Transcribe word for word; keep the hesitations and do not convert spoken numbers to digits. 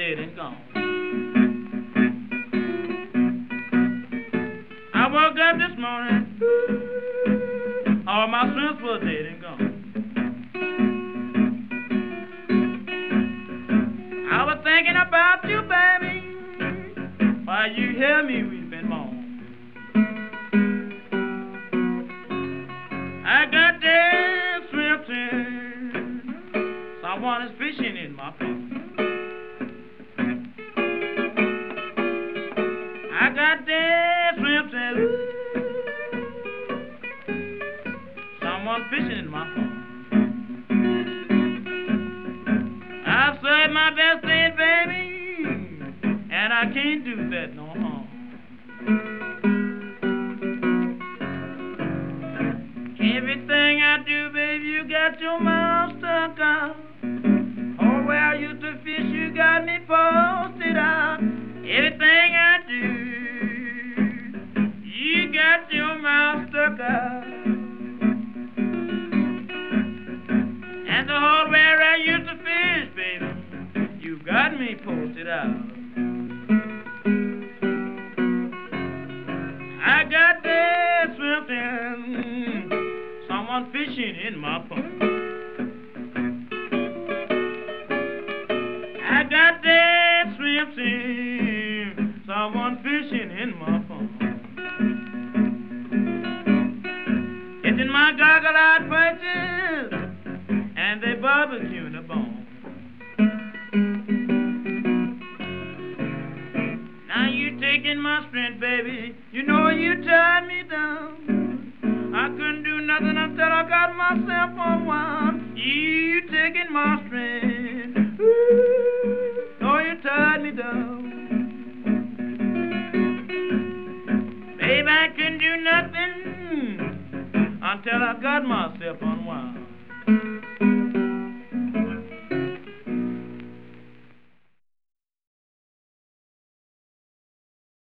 dead and gone. I woke up this morning, all my strength was dead and gone. I was thinking about you, baby, while you hear me weeping moan. I got dead swimming, someone is fishing in my pond. I got dead swimming, someone fishing in my pond. I've served my best day, baby, and I can't do that no harm. Everything I do, baby, you got your mouth stuck out. Oh, where I used to fish, you got me posted out. Everything I do, you got your mouth stuck out. And the hole where I used to fish, baby, you got me posted out. I got that swimming, someone fishing in my pond. I got that swimming, someone fishing in my pond. It's in my goggle-eyed purchase, and they barbecue the bone. Now you taking my strength, baby, you know you tied me down. I couldn't do nothing until I got myself on one. You taking my strength, ooh, oh, you tied me down. Baby, I couldn't do nothing until I got myself on one.